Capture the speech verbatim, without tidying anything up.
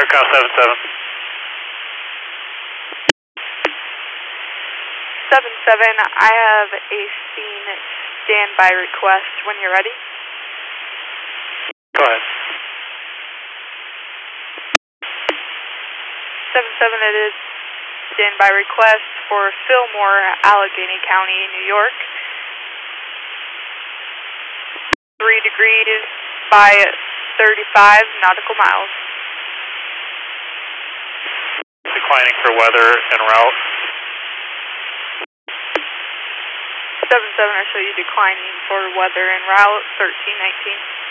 Aircraft seven seven. seven seven, I have a scene standby request when you're ready. Go ahead. seven seven, it is standby request for Fillmore, Allegheny County, New York. three degrees by thirty-five nautical miles. Declining for weather en route. seven seven, I show you declining for weather en route, thirteen nineteen.